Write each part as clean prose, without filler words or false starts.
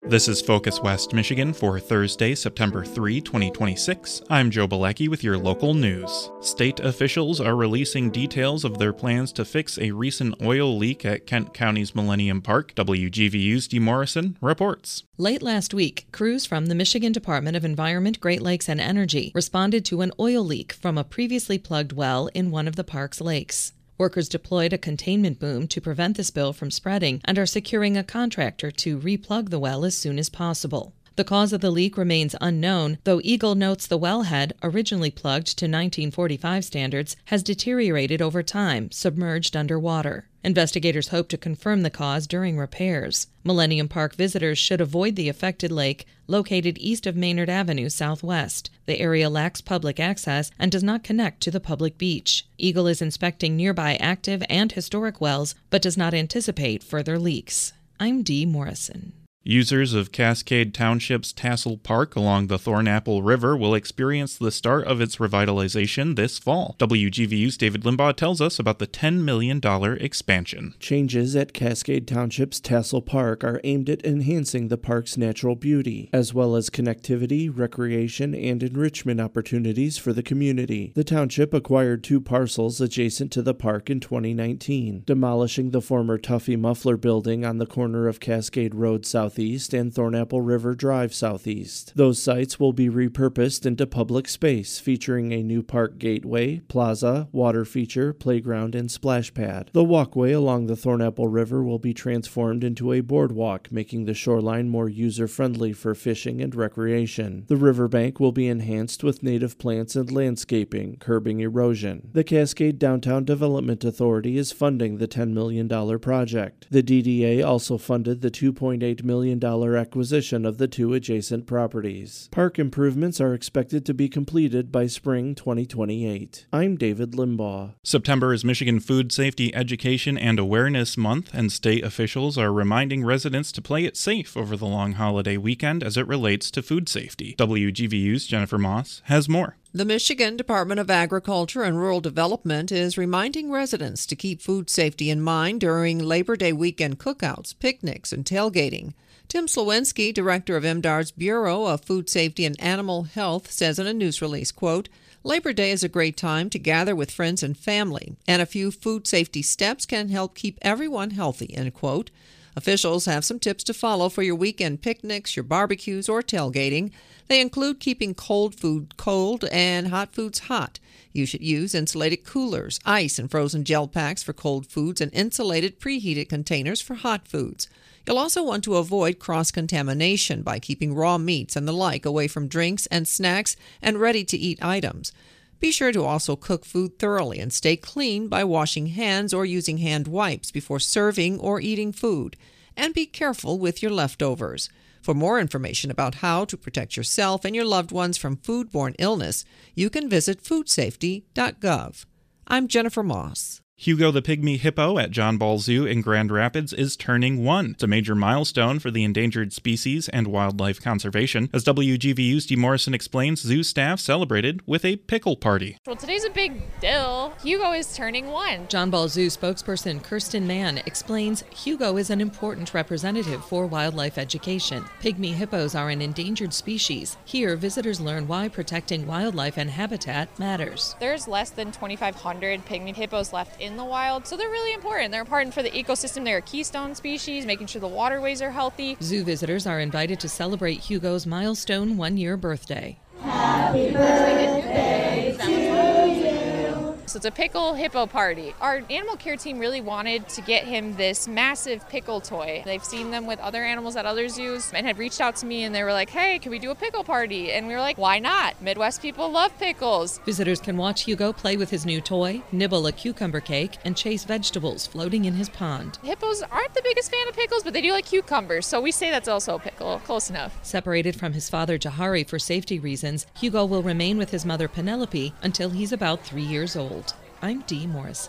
This is Focus West Michigan for Thursday, September 3, 2026. I'm Joe Balecki with your local news. State officials are releasing details of their plans to fix a recent oil leak at Kent County's Millennium Park. WGVU's Dee Morrison reports. Late last week, crews from the Michigan Department of Environment, Great Lakes, and Energy responded to an oil leak from a previously plugged well in one of the park's lakes. Workers deployed a containment boom to prevent the spill from spreading and are securing a contractor to replug the well as soon as possible. The cause of the leak remains unknown, though Eagle notes the wellhead, originally plugged to 1945 standards, has deteriorated over time, submerged underwater. Investigators hope to confirm the cause during repairs. Millennium Park visitors should avoid the affected lake, located east of Maynard Avenue southwest. The area lacks public access and does not connect to the public beach. Eagle is inspecting nearby active and historic wells, but does not anticipate further leaks. I'm Dee Morrison. Users of Cascade Township's Tassel Park along the Thornapple River will experience the start of its revitalization this fall. WGVU's David Limbaugh tells us about the $10 million expansion. Changes at Cascade Township's Tassel Park are aimed at enhancing the park's natural beauty, as well as connectivity, recreation, and enrichment opportunities for the community. The township acquired 2 parcels adjacent to the park in 2019, demolishing the former Tuffy Muffler building on the corner of Cascade Road Southeast and Thornapple River Drive Southeast. Those sites will be repurposed into public space, featuring a new park gateway, plaza, water feature, playground, and splash pad. The walkway along the Thornapple River will be transformed into a boardwalk, making the shoreline more user-friendly for fishing and recreation. The riverbank will be enhanced with native plants and landscaping, curbing erosion. The Cascade Downtown Development Authority is funding the $10 million project. The DDA also funded the $2.8 million acquisition of the 2 adjacent properties. Park improvements are expected to be completed by spring 2028. I'm David Limbaugh. September is Michigan Food Safety Education and Awareness Month, and state officials are reminding residents to play it safe over the long holiday weekend as it relates to food safety. WGVU's Jennifer Moss has more. The Michigan Department of Agriculture and Rural Development is reminding residents to keep food safety in mind during Labor Day weekend cookouts, picnics, and tailgating. Tim Slowinski, director of MDAR's Bureau of Food Safety and Animal Health, says in a news release, quote, Labor Day is a great time to gather with friends and family, and a few food safety steps can help keep everyone healthy, end quote. Officials have some tips to follow for your weekend picnics, your barbecues, or tailgating. They include keeping cold food cold and hot foods hot. You should use insulated coolers, ice and frozen gel packs for cold foods, and insulated preheated containers for hot foods. You'll also want to avoid cross-contamination by keeping raw meats and the like away from drinks and snacks and ready-to-eat items. Be sure to also cook food thoroughly and stay clean by washing hands or using hand wipes before serving or eating food. And be careful with your leftovers. For more information about how to protect yourself and your loved ones from foodborne illness, you can visit foodsafety.gov. I'm Jennifer Moss. Hugo the Pygmy Hippo at John Ball Zoo in Grand Rapids is turning 1. It's a major milestone for the endangered species and wildlife conservation. As WGVU's Dee Morrison explains, zoo staff celebrated with a pickle party. Well, today's a big deal. Hugo is turning 1. John Ball Zoo spokesperson Kirsten Mann explains Hugo is an important representative for wildlife education. Pygmy hippos are an endangered species. Here, visitors learn why protecting wildlife and habitat matters. There's less than 2,500 pygmy hippos left in the wild, so they're really important. They're important for the ecosystem. They're a keystone species, making sure the waterways are healthy. Zoo visitors are invited to celebrate Hugo's milestone 1-year birthday. Happy birthday to you. So it's a pickle hippo party. Our animal care team really wanted to get him this massive pickle toy. They've seen them with other animals at other zoos and had reached out to me and they were like, hey, can we do a pickle party? And we were like, why not? Midwest people love pickles. Visitors can watch Hugo play with his new toy, nibble a cucumber cake, and chase vegetables floating in his pond. Hippos aren't the biggest fan of pickles, but they do like cucumbers, so we say that's also a pickle. Close enough. Separated from his father Jahari for safety reasons, Hugo will remain with his mother Penelope until he's about 3 years old. I'm Dee Morrison.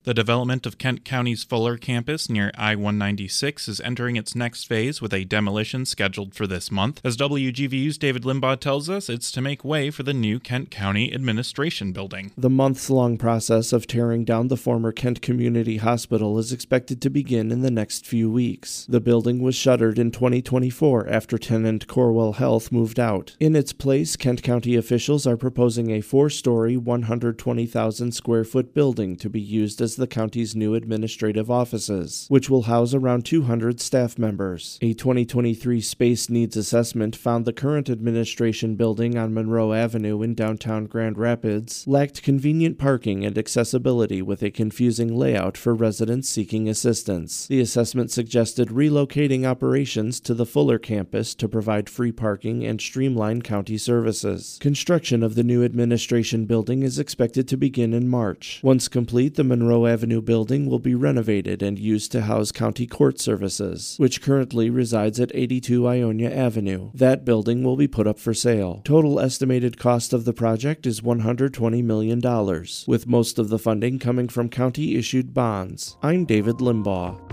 The development of Kent County's Fuller campus near I-196 is entering its next phase with a demolition scheduled for this month. As WGVU's David Limbaugh tells us, it's to make way for the new Kent County Administration Building. The months-long process of tearing down the former Kent Community Hospital is expected to begin in the next few weeks. The building was shuttered in 2024 after tenant Corewell Health moved out. In its place, Kent County officials are proposing a 4-story, 120,000-square-foot building to be used as the county's new administrative offices, which will house around 200 staff members. A 2023 space needs assessment found the current administration building on Monroe Avenue in downtown Grand Rapids lacked convenient parking and accessibility with a confusing layout for residents seeking assistance. The assessment suggested relocating operations to the Fuller campus to provide free parking and streamline county services. Construction of the new administration building is expected to begin in March. Once complete, the Monroe Avenue building will be renovated and used to house county court services, which currently resides at 82 Ionia Avenue. That building will be put up for sale. Total estimated cost of the project is $120 million, with most of the funding coming from county-issued bonds. I'm David Limbaugh.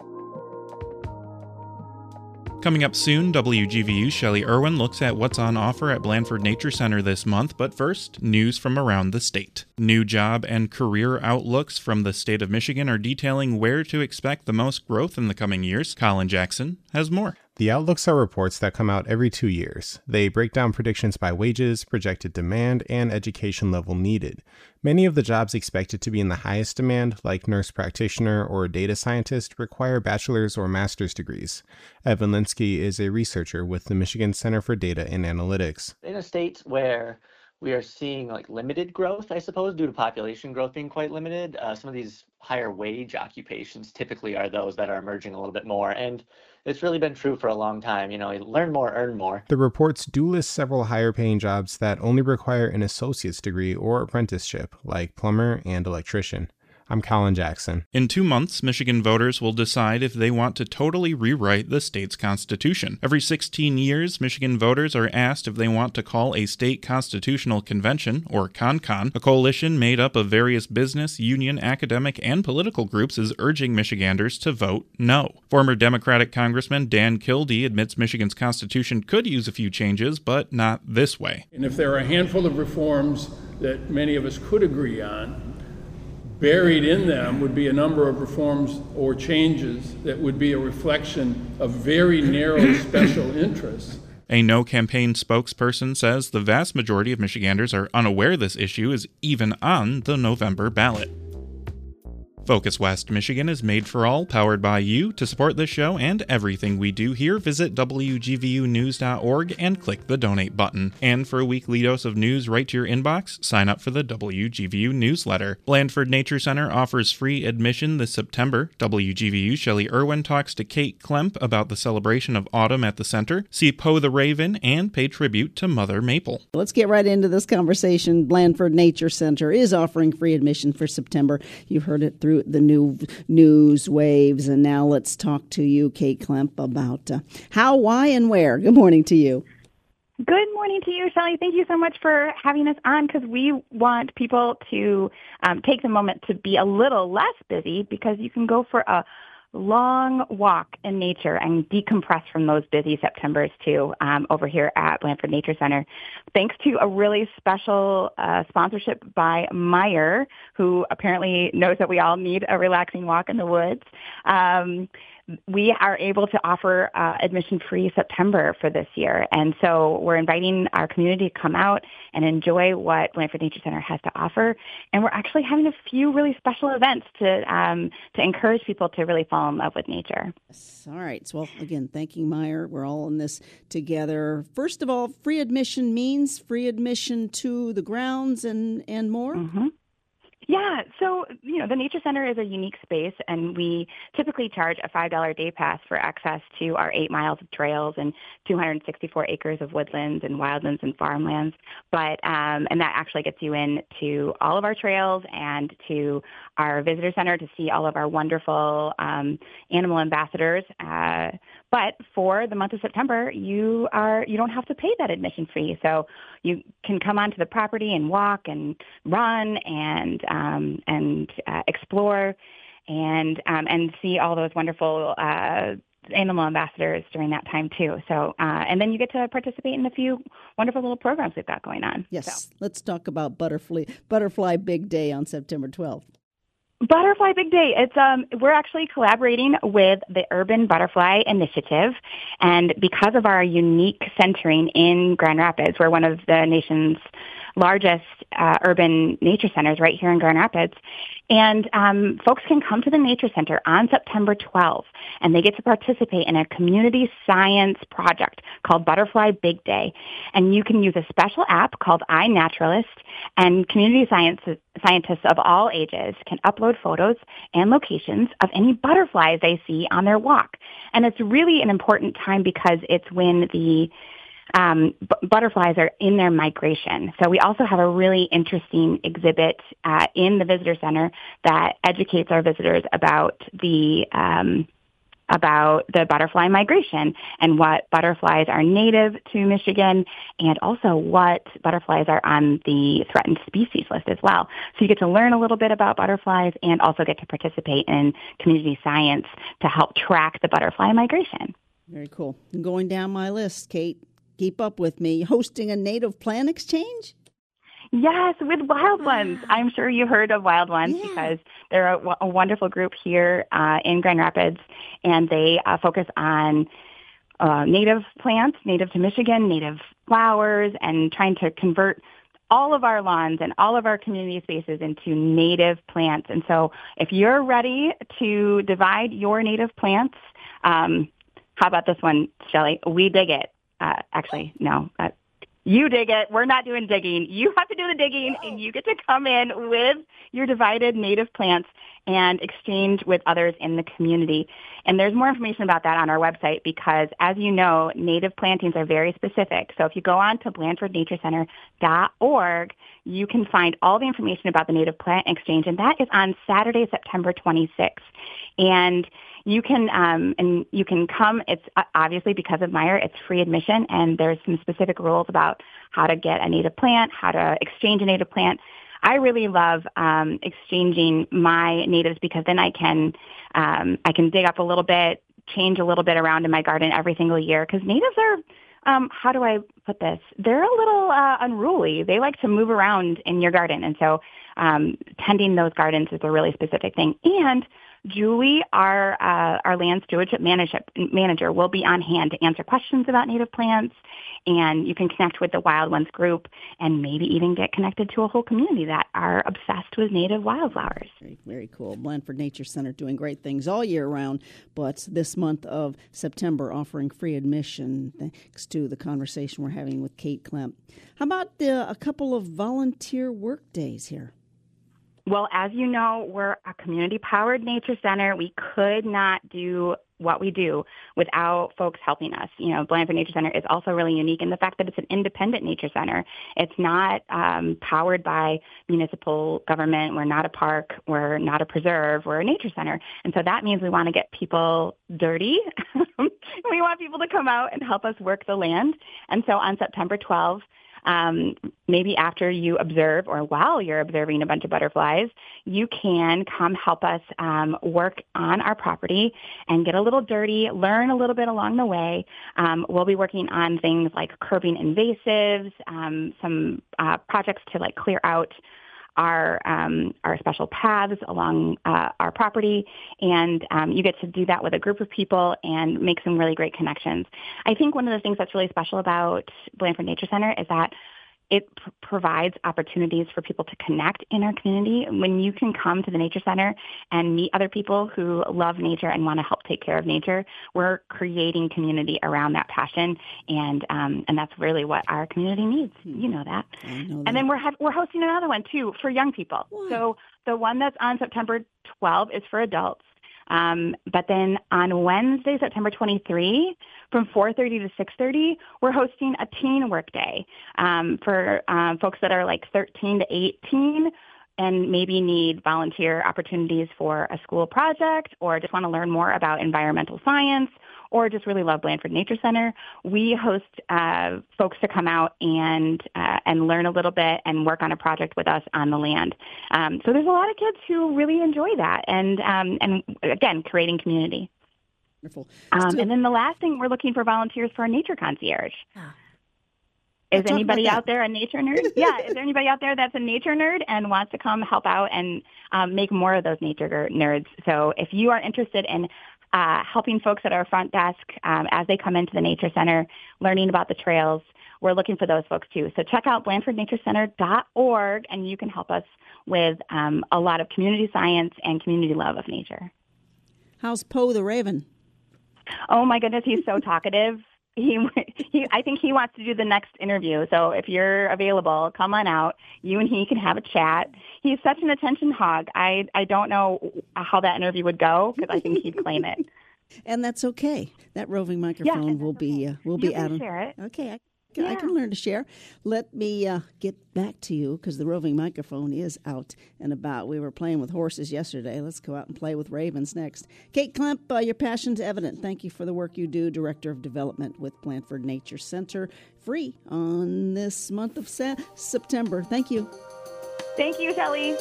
Coming up soon, WGVU's Shelley Irwin looks at what's on offer at Blandford Nature Center this month, but first, news from around the state. New job and career outlooks from the state of Michigan are detailing where to expect the most growth in the coming years. Colin Jackson has more. The outlooks are reports that come out every 2 years. They break down predictions by wages, projected demand, and education level needed. Many of the jobs expected to be in the highest demand, like nurse practitioner or data scientist, require bachelor's or master's degrees. Evan Linsky is a researcher with the Michigan Center for Data and Analytics. In a state where we are seeing limited growth, I suppose, due to population growth being quite limited, some of these higher wage occupations typically are those that are emerging a little bit more. And it's really been true for a long time. Learn more, earn more. The reports do list several higher paying jobs that only require an associate's degree or apprenticeship, like plumber and electrician. I'm Colin Jackson. In 2 months, Michigan voters will decide if they want to totally rewrite the state's constitution. Every 16 years, Michigan voters are asked if they want to call a state constitutional convention, or CONCON. A coalition made up of various business, union, academic, and political groups is urging Michiganders to vote no. Former Democratic Congressman Dan Kildee admits Michigan's constitution could use a few changes, but not this way. And if there are a handful of reforms that many of us could agree on, buried in them would be a number of reforms or changes that would be a reflection of very narrow special interests. A No campaign spokesperson says the vast majority of Michiganders are unaware this issue is even on the November ballot. Focus West Michigan is made for all, powered by you. To support this show and everything we do here, visit WGVUnews.org and click the donate button. And for a weekly dose of news right to your inbox, sign up for the WGVU newsletter. Blandford Nature Center offers free admission this September. WGVU Shelley Irwin talks to Kate Klemp about the celebration of autumn at the center, see Poe the Raven, and pay tribute to Mother Maple. Let's get right into this conversation. Blandford Nature Center is offering free admission for September. You've heard it through the new news waves. And now let's talk to you, Kate Klemp, about how, why, and where. Good morning to you. Good morning to you, Shelley. Thank you so much for having us on, because we want people to take the moment to be a little less busy, because you can go for a long walk in nature and decompress from those busy Septembers too, over here at Blandford Nature Center. Thanks to a really special sponsorship by Meijer, who apparently knows that we all need a relaxing walk in the woods. We are able to offer admission-free September for this year. And so we're inviting our community to come out and enjoy what Blandford Nature Center has to offer. And we're actually having a few really special events to encourage people to really fall in love with nature. Yes. All right. So, well, again, thanking Meijer. We're all in this together. First of all, free admission means free admission to the grounds and more? Mm-hmm. Yeah, so, the Nature Center is a unique space, and we typically charge a $5 day pass for access to our 8 miles of trails and 264 acres of woodlands and wildlands and farmlands. But, and that actually gets you in to all of our trails and to our visitor center to see all of our wonderful animal ambassadors. But for the month of September, you don't have to pay that admission fee. So you can come onto the property and walk and run and explore and see all those wonderful animal ambassadors during that time too. So and then you get to participate in a few wonderful little programs we've got going on. Yes, let's talk about Butterfly Big Day on September 12th. Butterfly Big Day. It's we're actually collaborating with the Urban Butterfly Initiative, and because of our unique centering in Grand Rapids, we're one of the nation's largest urban nature centers right here in Grand Rapids. And folks can come to the Nature Center on September 12th, and they get to participate in a community science project called Butterfly Big Day. And you can use a special app called iNaturalist, and community scientists of all ages can upload photos and locations of any butterflies they see on their walk. And it's really an important time because it's when the butterflies are in their migration. So we also have a really interesting exhibit in the visitor center that educates our visitors about the butterfly migration and what butterflies are native to Michigan and also what butterflies are on the threatened species list as well. So you get to learn a little bit about butterflies and also get to participate in community science to help track the butterfly migration. Very cool. Going down my list, Kate. Keep up with me. Hosting a native plant exchange? Yes, with Wild Ones. I'm sure you heard of Wild Ones because they're a wonderful group here in Grand Rapids, and they focus on native plants, native to Michigan, native flowers, and trying to convert all of our lawns and all of our community spaces into native plants. And so if you're ready to divide your native plants, how about this one, Shelley? We dig it. Actually, no. You dig it. We're not doing digging. You have to do the digging, and you get to come in with your divided native plants and exchange with others in the community. And there's more information about that on our website because, as you know, native plantings are very specific. So if you go on to BlanfordNatureCenter.org, you can find all the information about the native plant exchange, and that is on Saturday, September 26th. And you can come. It's obviously because of Meyer, it's free admission, and there's some specific rules about how to get a native plant, how to exchange a native plant. I really love exchanging my natives because then I can dig up a little bit, change a little bit around in my garden every single year. Because natives are, how do I put this? They're a little unruly. They like to move around in your garden, and so tending those gardens is a really specific thing. And Julie, our land stewardship manager, will be on hand to answer questions about native plants, and you can connect with the Wild Ones group and maybe even get connected to a whole community that are obsessed with native wildflowers. Very, very cool. Blandford Nature Center doing great things all year round, but this month of September offering free admission thanks to the conversation we're having with Kate Klemp. How about a couple of volunteer work days here? Well, as you know, we're a community-powered nature center. We could not do what we do without folks helping us. You know, Blandford Nature Center is also really unique in the fact that it's an independent nature center. It's not powered by municipal government. We're not a park. We're not a preserve. We're a nature center. And so that means we want to get people dirty. We want people to come out and help us work the land. And so on September 12th, maybe after you observe or while you're observing a bunch of butterflies, you can come help us work on our property and get a little dirty, learn a little bit along the way. We'll be working on things like curbing invasives, some projects to like clear out our special paths along our property, and you get to do that with a group of people and make some really great connections. I think one of the things that's really special about Blandford Nature Center is that it provides opportunities for people to connect in our community. When you can come to the Nature Center and meet other people who love nature and want to help take care of nature, we're creating community around that passion, and that's really what our community needs. You know that. I know that. And then we're hosting another one too for young people. What? So the one that's on September 12th is for adults. But then on Wednesday, September 23, from 4:30 to 6:30, we're hosting a teen work day for folks that are like 13 to 18. and maybe need volunteer opportunities for a school project, or just want to learn more about environmental science, or just really love Blandford Nature Center, we host folks to come out and learn a little bit and work on a project with us on the land. So there's a lot of kids who really enjoy that, and again, creating community. Wonderful. And then the last thing, we're looking for volunteers for a nature concierge. Is anybody out there a nature nerd? Yeah, is there anybody out there that's a nature nerd and wants to come help out and make more of those nature nerds? So if you are interested in helping folks at our front desk as they come into the Nature Center, learning about the trails, we're looking for those folks too. So check out BlandfordNatureCenter.org, and you can help us with a lot of community science and community love of nature. How's Poe the Raven? Oh my goodness, he's so talkative. I think he wants to do the next interview. So if you're available, come on out. You and he can have a chat. He's such an attention hog. I don't know how that interview would go, because I think he'd claim it. And that's okay. That roving microphone will be out. Share it. Okay. I can learn to share. Let me get back to you, because the roving microphone is out and about. We were playing with horses yesterday. Let's go out and play with ravens next. Kate Klemp, your passion's evident. Thank you for the work you do, Director of Development with Blandford Nature Center. Free on this month of September. Thank you. Thank you, Shelley.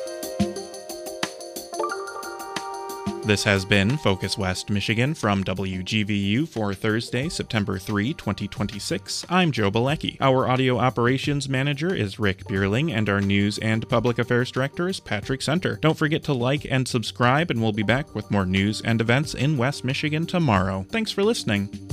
This has been Focus West Michigan from WGVU for Thursday, September 3, 2026. I'm Joe Balecki. Our audio operations manager is Rick Bierling, and our news and public affairs director is Patrick Center. Don't forget to like and subscribe, and we'll be back with more news and events in West Michigan tomorrow. Thanks for listening.